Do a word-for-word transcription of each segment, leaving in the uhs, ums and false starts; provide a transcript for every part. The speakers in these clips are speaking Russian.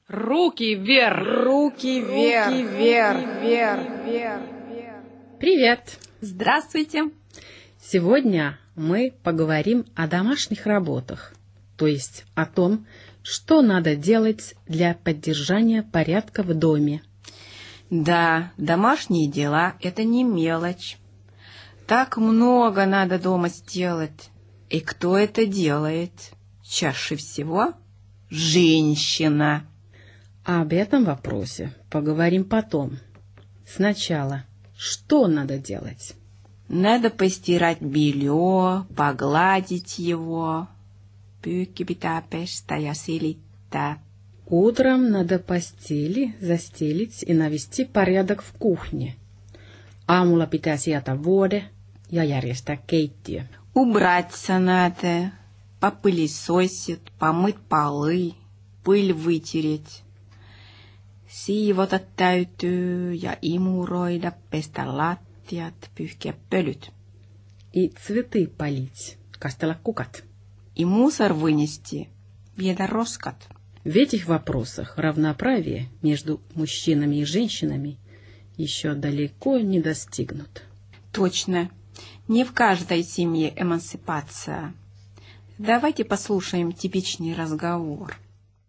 Руки вверх! Руки вверх! Руки вверх! Вверх! Вверх! Привет! Здравствуйте! Сегодня мы поговорим о домашних работах, то есть о том, что надо делать для поддержания порядка в доме. Да, домашние дела – это не мелочь. Так много надо дома сделать. И кто это делает? Чаще всего женщина. Об этом вопросе поговорим потом. Сначала, что надо делать? Надо постирать белье, погладить его. Pyykki pitää pestä ja silittää. Утром надо постели застелить и навести порядок в кухне. Aamulla pitää sieta vuode ja järjestää keittiö. Убраться надо, попылесосить, помыть полы, пыль вытереть. Siivota täytyy ja imuroida, pestä lattiat, pyyhkiä pölyt. И цветы полить, кастella кукат. И мусор вынести, viedä roskat. В этих вопросах равноправие между мужчинами и женщинами еще далеко не достигнут. Точно. Не в каждой семье эмансипация. Давайте послушаем типичный разговор.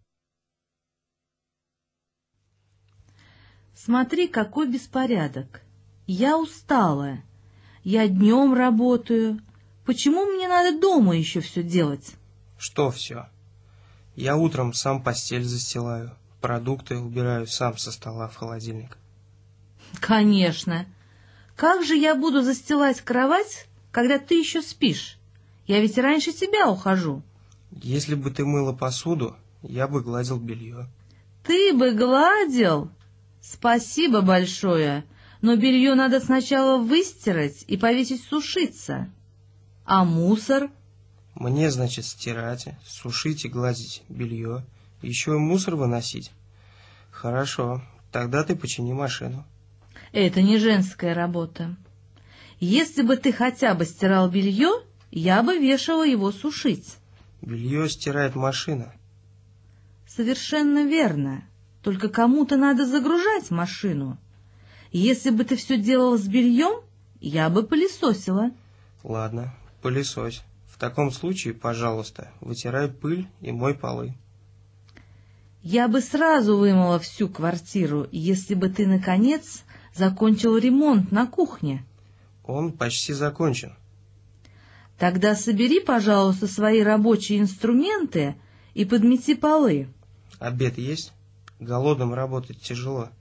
Смотри, какой беспорядок. Я устала. Я днем работаю. Почему мне надо дома еще все делать? Что все? Я утром сам постель застилаю, продукты убираю сам со стола в холодильник. Конечно. Как же я буду застилать кровать, когда ты еще спишь? Я ведь раньше тебя ухожу. Если бы ты мыла посуду, я бы гладил белье. Ты бы гладил? Спасибо большое, но белье надо сначала выстирать и повесить сушиться. А мусор? Мне, значит, стирать, сушить и гладить белье, еще и мусор выносить. Хорошо, тогда ты почини машину. Это не женская работа. Если бы ты хотя бы стирал белье, я бы вешала его сушить. Белье стирает машина. Совершенно верно. Только кому-то надо загружать машину. Если бы ты все делала с бельем, я бы пылесосила. Ладно, пылесось. В таком случае, пожалуйста, вытирай пыль и мой полы. Я бы сразу вымыла всю квартиру, если бы ты, наконец, закончил ремонт на кухне. Он почти закончен. Тогда собери, пожалуйста, свои рабочие инструменты и подмети полы. Обед есть? Голодным работать тяжело.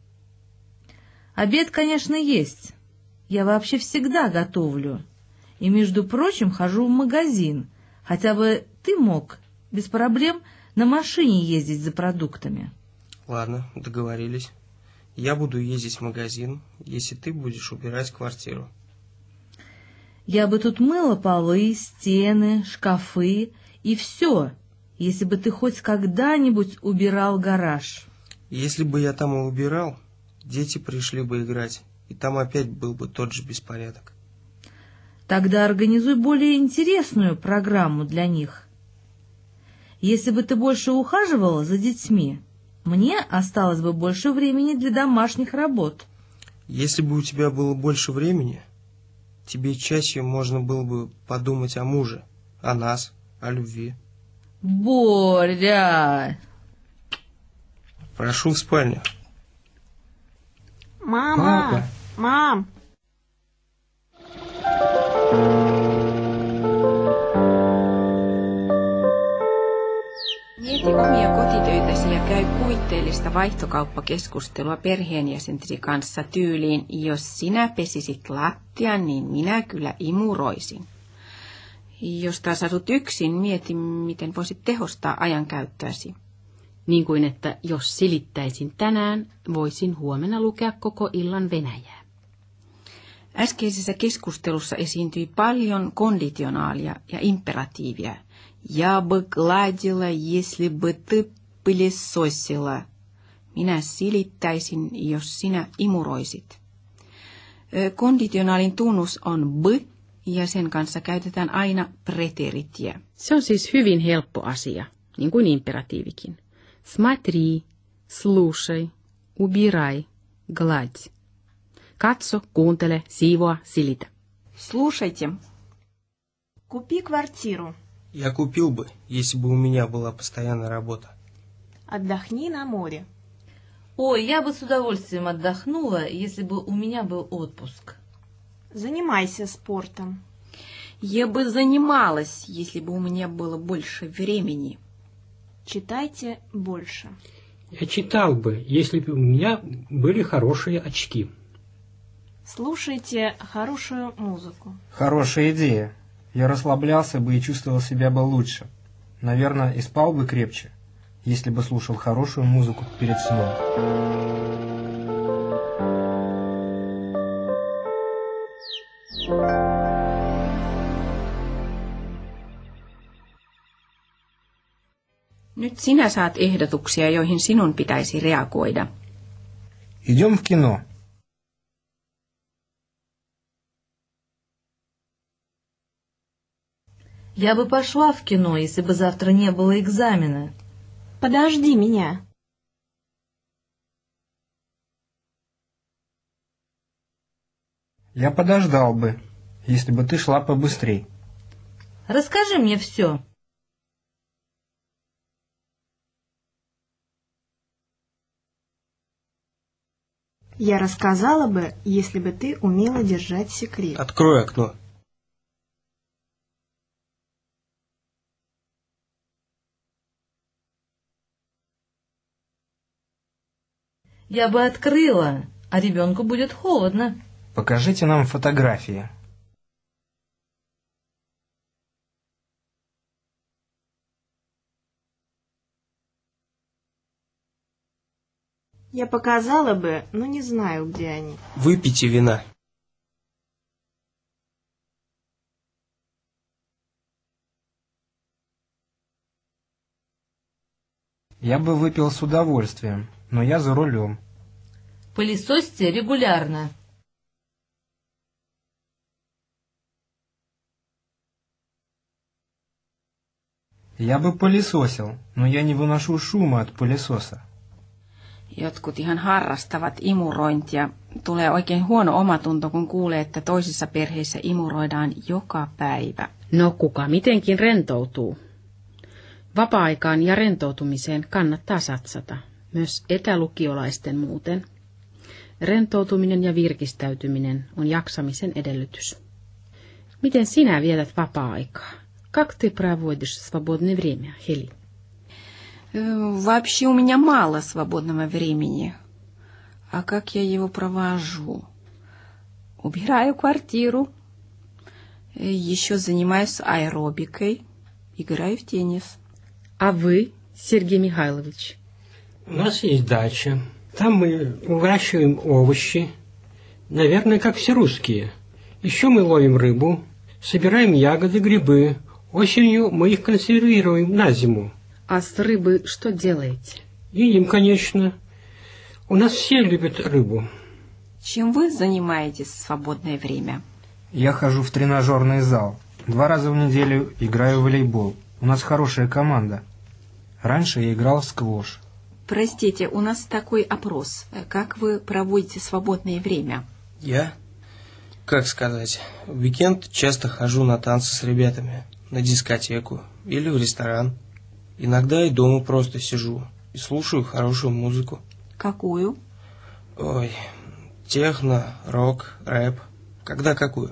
Обед, конечно, есть. Я вообще всегда готовлю. И, между прочим, хожу в магазин. Хотя бы ты мог без проблем на машине ездить за продуктами. Ладно, договорились. Я буду ездить в магазин, если ты будешь убирать квартиру. Я бы тут мыла полы, стены, шкафы и все, если бы ты хоть когда-нибудь убирал гараж. Если бы я там и убирал, дети пришли бы играть, и там опять был бы тот же беспорядок. Тогда организуй более интересную программу для них. Если бы ты больше ухаживала за детьми, мне осталось бы больше времени для домашних работ. Если бы у тебя было больше времени, тебе чаще можно было бы подумать о муже, о нас, о любви. Боря! Прошу в спальню. Мама! Папа. Мам! Mieti omia kotitöitäsi ja käy kuvitteellista vaihtokauppakeskustelua perheenjäsentesi kanssa tyyliin, jos sinä pesisit lattian, niin minä kyllä imuroisin. Jos taas asut yksin, mieti, miten voisit tehostaa ajankäyttöäsi. Niin kuin, että jos silittäisin tänään, voisin huomenna lukea koko illan Venäjää. Äskeisessä keskustelussa esiintyi paljon konditionaalia ja imperatiivia. Я бы гладила, если бы ты пылесосила. Minä silittäisin, jos sinä imuroisit. Konditionaalin tunnus on b, ja sen kanssa käytetään aina preteritia. Se on siis hyvin helppo asia, niin kuin imperatiivikin. Смотри, Слушай, убирай, гладь. Katso, kuuntele, siivoa, silitä. Слушайте. Купи квартиру. Я купил бы, если бы у меня была постоянная работа. Отдохни на море. Ой, я бы с удовольствием отдохнула, если бы у меня был отпуск. Занимайся спортом. Я бы занималась, если бы у меня было больше времени. Читайте больше. Я читал бы, если бы у меня были хорошие очки. Слушайте хорошую музыку. Хорошая идея. Я расслаблялся бы и чувствовал себя бы лучше. Наверное, и спал бы крепче, если бы слушал хорошую музыку перед сном. Nyt sinä saat ehdotuksia, joihin sinun pitäisi reagoida. Идем в кино. Я бы пошла в кино, если бы завтра не было экзамена. Подожди меня. Я подождал бы, если бы ты шла побыстрей. Расскажи мне все. Я рассказала бы, если бы ты умела держать секрет. Открой окно. Я бы открыла, а ребенку будет холодно. Покажите нам фотографии. Я показала бы, но не знаю, где они. Выпейте вина. Я бы выпил с удовольствием, но я за рулем. Пылесосьте регулярно. Я бы пылесосил, но я не выношу шума от пылесоса. Jotkut ihan harrastavat imurointia. Tulee oikein huono omatunto, kun kuulee, että toisissa perheissä imuroidaan joka päivä. No kuka mitenkin rentoutuu. Vapaa-aikaan ja rentoutumiseen kannattaa satsata, myös etälukiolaisten muuten. Rentoutuminen ja virkistäytyminen on jaksamisen edellytys. Miten sinä vietät vapaa-aikaa? Как ты проводишь свободное время, Хели? Вообще у меня мало свободного времени. А как я его провожу? Убираю квартиру. Еще занимаюсь аэробикой. Играю в теннис. А вы, Сергей Михайлович? У нас есть дача. Там мы выращиваем овощи. Наверное, как все русские. Еще мы ловим рыбу, собираем ягоды, грибы. Осенью мы их консервируем на зиму. А с рыбы что делаете? Едим, конечно. У нас все любят рыбу. Чем вы занимаетесь в свободное время? Я хожу в тренажерный зал. Два раза в неделю играю в волейбол. У нас хорошая команда. Раньше я играл в сквош. Простите, у нас такой опрос. Как вы проводите свободное время? Я? Как сказать? В уикенд часто хожу на танцы с ребятами, на дискотеку или в ресторан. Иногда и дома просто сижу и слушаю хорошую музыку. Какую? Ой, техно, рок, рэп. Когда какую?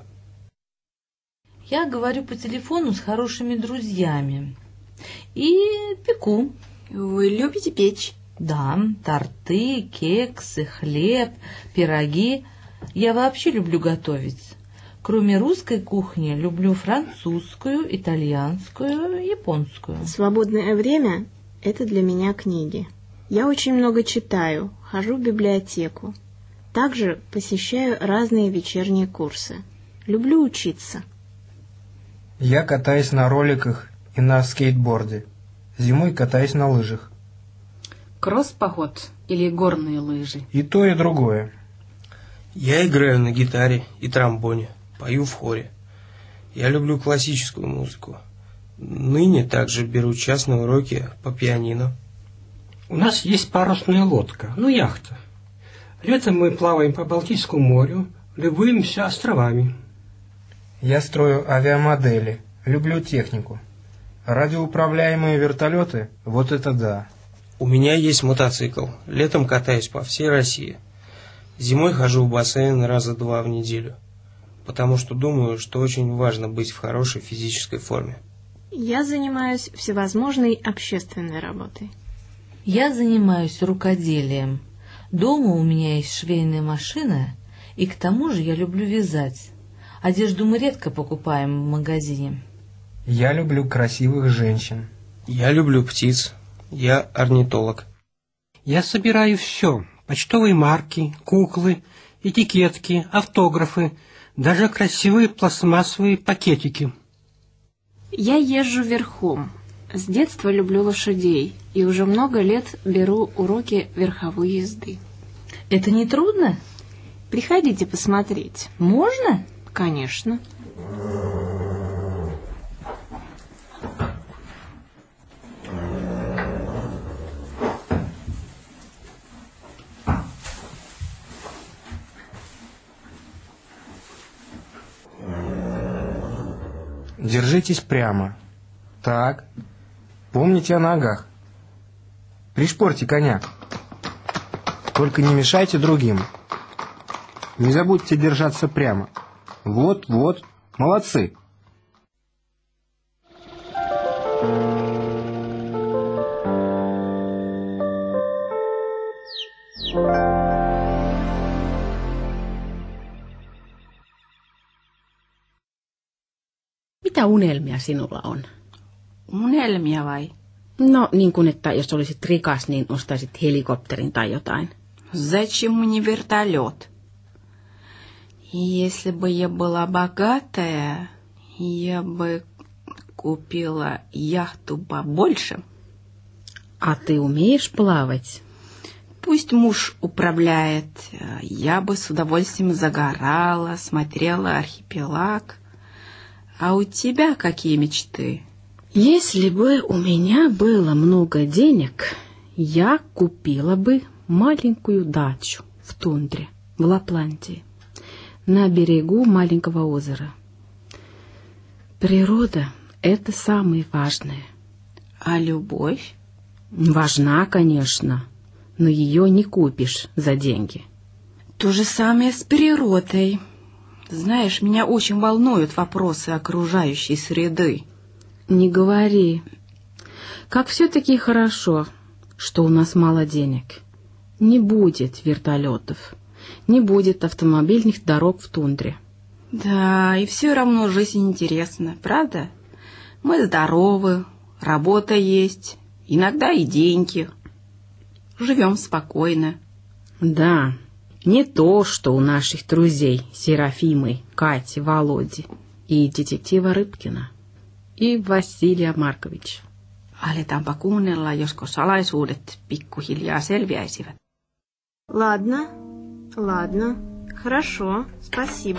Я говорю по телефону с хорошими друзьями. И пеку. Вы любите печь? Да, торты, кексы, хлеб, пироги. Я вообще люблю готовить. Кроме русской кухни, люблю французскую, итальянскую, японскую. Свободное время – это для меня книги. Я очень много читаю, хожу в библиотеку. Также посещаю разные вечерние курсы. Люблю учиться. Я катаюсь на роликах и на скейтборде. Зимой катаюсь на лыжах. Кросс-поход или горные лыжи? И то, и другое. Я играю на гитаре и тромбоне, пою в хоре. Я люблю классическую музыку. Ныне также беру частные уроки по пианино. У нас есть парусная лодка, ну яхта. Летом мы плаваем по Балтийскому морю, любуемся островами. Я строю авиамодели, люблю технику. Радиоуправляемые вертолеты – вот это да. У меня есть мотоцикл. Летом катаюсь по всей России. Зимой хожу в бассейн раза два в неделю. Потому что думаю, что очень важно быть в хорошей физической форме. Я занимаюсь всевозможной общественной работой. Я занимаюсь рукоделием. Дома у меня есть швейная машина, и к тому же я люблю вязать. Одежду мы редко покупаем в магазине. Я люблю красивых женщин. Я люблю птиц. Я орнитолог. Я собираю все. Почтовые марки, куклы, этикетки, автографы, даже красивые пластмассовые пакетики. Я езжу верхом. С детства люблю лошадей и уже много лет беру уроки верховой езды. Это не трудно? Приходите посмотреть. Можно? Конечно. Держитесь прямо. Так. Помните о ногах. Пришпорьте коня. Только не мешайте другим. Не забудьте держаться прямо. Вот, вот. Молодцы. Mitä unelmia sinulla on? Unelmia vai? No niin kuin, että jos olisit rikas, niin ostaisit helikopterin tai jotain. Зачем мне вертолет? Если бы я была богатая, я бы купила яхту побольше. А ты умеешь плавать? Пусть муж управляет. Я бы с удовольствием загорала, смотрела архипелаг. А у тебя какие мечты? Если бы у меня было много денег, я купила бы маленькую дачу в тундре, в Лапландии, на берегу маленького озера. Природа — это самое важное. А любовь? Важна, конечно, но ее не купишь за деньги. То же самое с природой. Знаешь, меня очень волнуют вопросы окружающей среды. Не говори. Как все-таки хорошо, что у нас мало денег. Не будет вертолетов, не будет автомобильных дорог в тундре. Да, и все равно жизнь интересна, правда? Мы здоровы, работа есть, иногда и деньги. Живем спокойно. Да, не то, что у наших друзей Серафимы, Кати, Володи и детектива Рыбкина и Василия Марковича. Aletaanpa kuunnella, josko salaisuudet pikkuhiljaa selviäisivät. Ладно, ладно, хорошо, спасибо.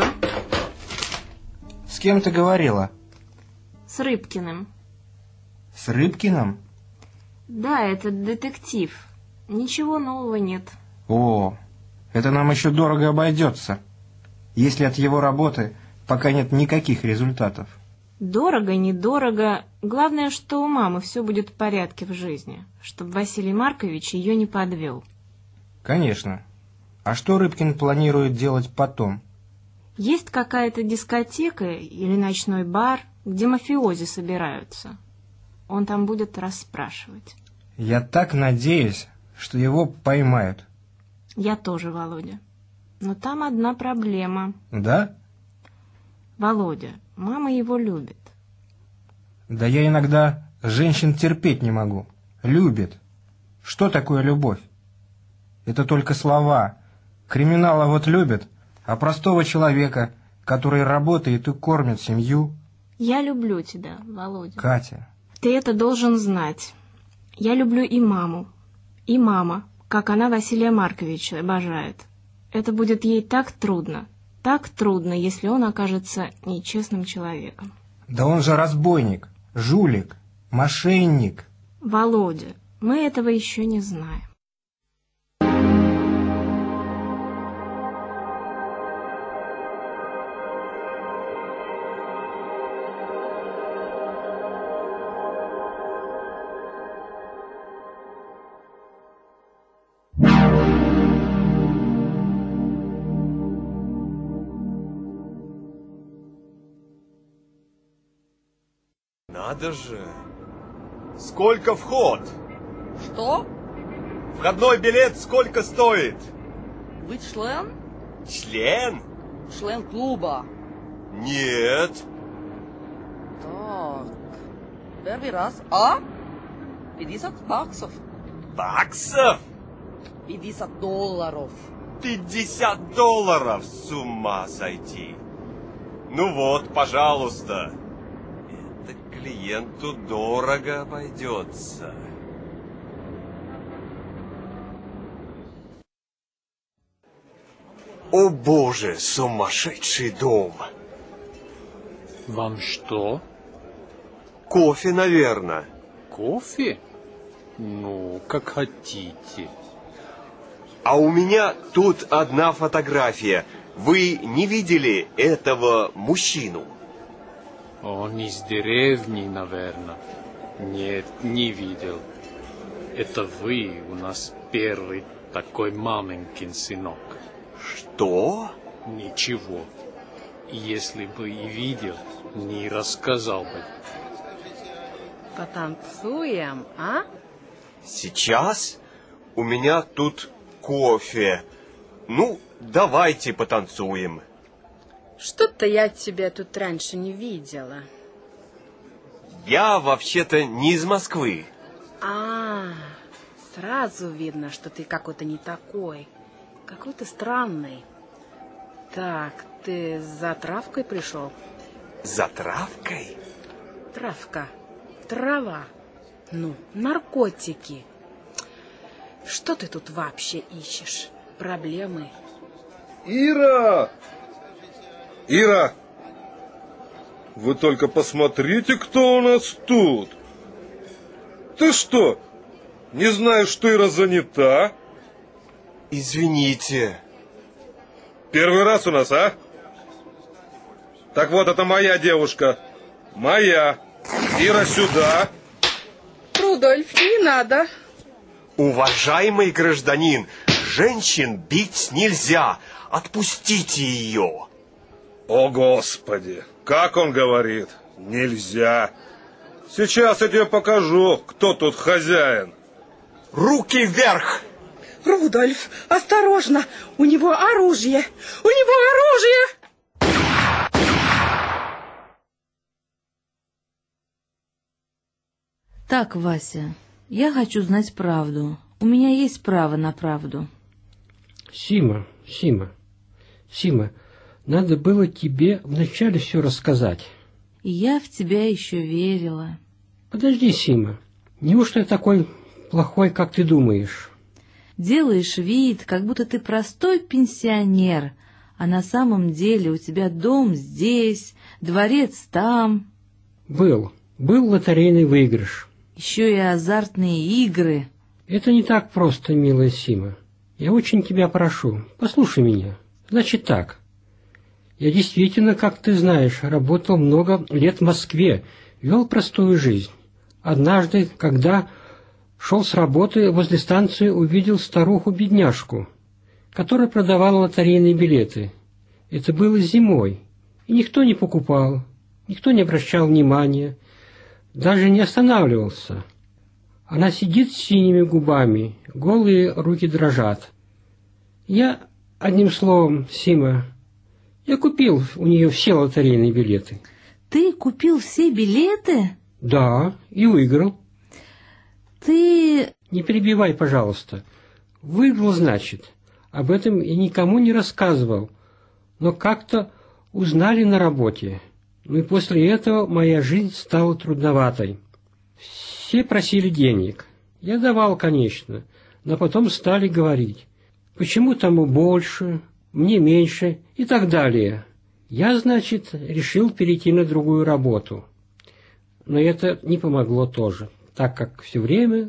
С кем ты говорила? С Рыбкиным. С Рыбкиным? Да, это детектив. Ничего нового нет. О, это нам еще дорого обойдется, если от его работы пока нет никаких результатов. Дорого, недорого. Главное, что у мамы все будет в порядке в жизни, чтобы Василий Маркович ее не подвел. Конечно. А что Рыбкин планирует делать потом? Есть какая-то дискотека или ночной бар, где мафиози собираются. Он там будет расспрашивать. Я так надеюсь, что его поймают. Я тоже, Володя. Но там одна проблема. Да? Володя, мама его любит. Да я иногда женщин терпеть не могу. Любит. Что такое любовь? Это только слова. Криминала вот любят, а простого человека, который работает и кормит семью... Я люблю тебя, Володя. Катя. Ты это должен знать. Я люблю и маму, и мама, как она Василия Марковича обожает. Это будет ей так трудно, так трудно, если он окажется нечестным человеком. Да он же разбойник, жулик, мошенник. Володя, Мы этого еще не знаем. Надо же! Сколько вход? Что? Входной билет сколько стоит? Вы член? Член? Член клуба. Нет. Так. Первый раз. А? пятьдесят баксов. Баксов? пятьдесят долларов. пятьдесят долларов? С ума сойти. Ну вот, пожалуйста. Это клиенту дорого обойдется. О боже, сумасшедший дом. Вам что? Кофе, наверное. Кофе? Ну, как хотите. А у меня тут одна фотография. Вы не видели этого мужчину? Он из деревни, наверное. Нет, не видел. Это вы у нас первый такой маменькин сынок. Что? Ничего. Если бы и видел, не рассказал бы. Потанцуем, а? Сейчас? У меня тут кофе. Ну, давайте потанцуем. Что-то я тебя тут раньше не видела. Я вообще-то не из Москвы. А, сразу видно, что ты какой-то не такой. Какой-то странный. Так, ты за травкой пришел? За травкой? Травка. Трава. Ну, наркотики. Что ты тут вообще ищешь? Проблемы? Ира! Ира! Вы только посмотрите, кто у нас тут. Ты что, не знаешь, что Ира занята? Извините. Первый раз у нас, а? Так вот, это моя девушка. Моя. Ира, сюда. Рудольф, не надо. Уважаемый гражданин, женщин бить нельзя. Отпустите ее. О, Господи, как он говорит, нельзя. Сейчас я тебе покажу, кто тут хозяин. Руки вверх! Рудольф, осторожно, у него оружие, у него оружие! Так, Вася, я хочу знать правду. У меня есть право на правду. Сима, Сима, Сима, надо было тебе вначале все рассказать. И я в тебя еще верила. Подожди, Сима, неужто я такой плохой, как ты думаешь? Делаешь вид, как будто ты простой пенсионер, а на самом деле у тебя дом здесь, дворец там. Был, был лотерейный выигрыш. Еще и азартные игры. Это не так просто, милая Сима. Я очень тебя прошу, послушай меня. Значит так, я действительно, как ты знаешь, работал много лет в Москве, вел простую жизнь. Однажды, когда шел с работы, возле станции увидел старуху-бедняжку, которая продавала лотерейные билеты. Это было зимой, и никто не покупал, никто не обращал внимания, даже не останавливался. Она сидит с синими губами, голые руки дрожат. Я, одним словом, Сима, я купил у нее все лотерейные билеты. Ты купил все билеты? Да, и выиграл. Ты... Не перебивай, пожалуйста. Выиграл, значит. Об этом я никому не рассказывал. Но как-то узнали на работе. Ну и после этого моя жизнь стала трудноватой. Все просили денег. Я давал, конечно. Но потом стали говорить. Почему тому больше, мне меньше и так далее. Я, значит, решил перейти на другую работу. Но это не помогло тоже, так как все время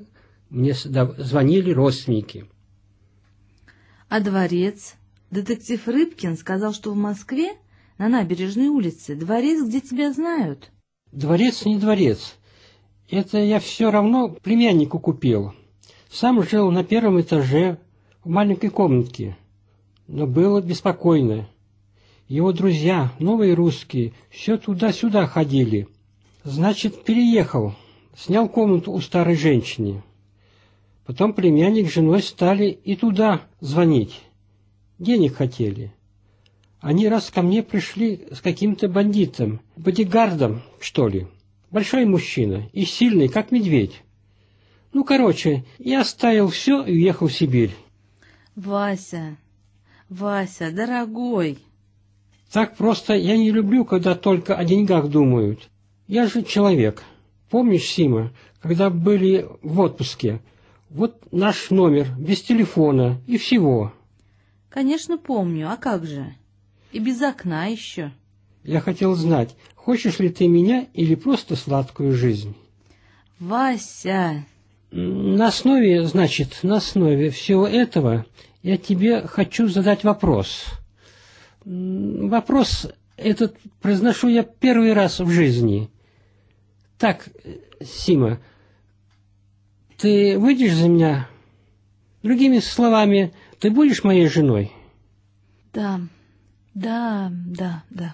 Мне звонили родственники. А дворец? Детектив Рыбкин сказал, что в Москве, на набережной улице, дворец, где тебя знают. Дворец не дворец. Это я все равно племяннику купил. Сам жил на первом этаже в маленькой комнатке. Но было беспокойно. Его друзья, новые русские, все туда-сюда ходили. Значит, переехал, снял комнату у старой женщины. Потом племянник с женой стали и туда звонить. Денег хотели. Они раз ко мне пришли с каким-то бандитом, бодигардом, что ли. Большой мужчина и сильный, как медведь. Ну, короче, я оставил все и уехал в Сибирь. Вася, Вася, дорогой. Так просто я не люблю, когда только о деньгах думают. Я же человек. Помнишь, Сима, когда были в отпуске? Вот наш номер, без телефона и всего. Конечно, помню. А как же? И без окна еще. Я хотел знать, хочешь ли ты меня или просто сладкую жизнь? Вася! На основе, значит, на основе всего этого я тебе хочу задать вопрос. Вопрос этот произношу я первый раз в жизни. Так, Сима, ты выйдешь за меня? Другими словами, ты будешь моей женой? Да, да, да, да.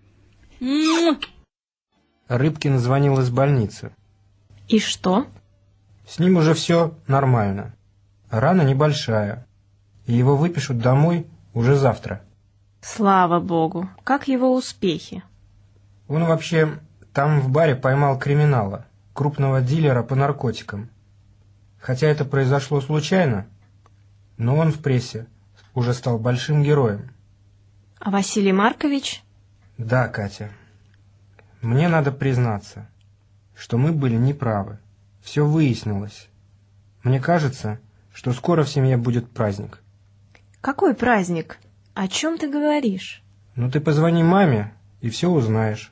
Рыбкин звонил из больницы. И что? С ним уже все нормально. Рана небольшая. И его выпишут домой уже завтра. Слава богу. Как его успехи? Он вообще там в баре поймал криминала, крупного дилера по наркотикам. Хотя это произошло случайно, но он в прессе уже стал большим героем. А Василий Маркович? Да, Катя. Мне надо признаться, что мы были неправы. Все выяснилось. Мне кажется, что скоро в семье будет праздник. Какой праздник? О чем ты говоришь? Ну ты позвони маме и все узнаешь.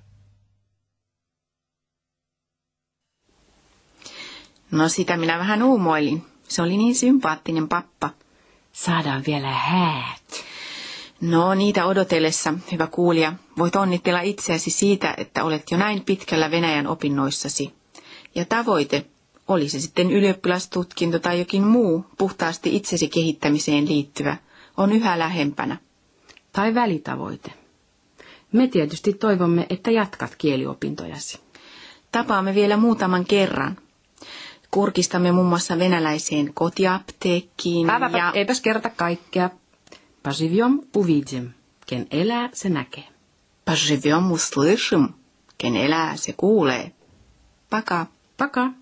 No sitä minä vähän uumoilin. Se oli niin sympaattinen pappa. Saadaan vielä häät. No niitä odotellessa, hyvä kuulija, voit onnitella itseäsi siitä, että olet jo näin pitkällä Venäjän opinnoissasi. Ja tavoite, oli se sitten ylioppilastutkinto tai jokin muu puhtaasti itsesi kehittämiseen liittyvä, on yhä lähempänä. Tai välitavoite. Me tietysti toivomme, että jatkat kieliopintojasi. Tapaamme vielä muutaman kerran. Kurkistamme muun muassa venäläiseen kotiapteekkiin Päivä, ja... Eipäs kerta kaikkea. Поживем, увидим. Ken elää, se näkee. Поживем, услышим. Ken elää, se kuulee. Пока. Пока.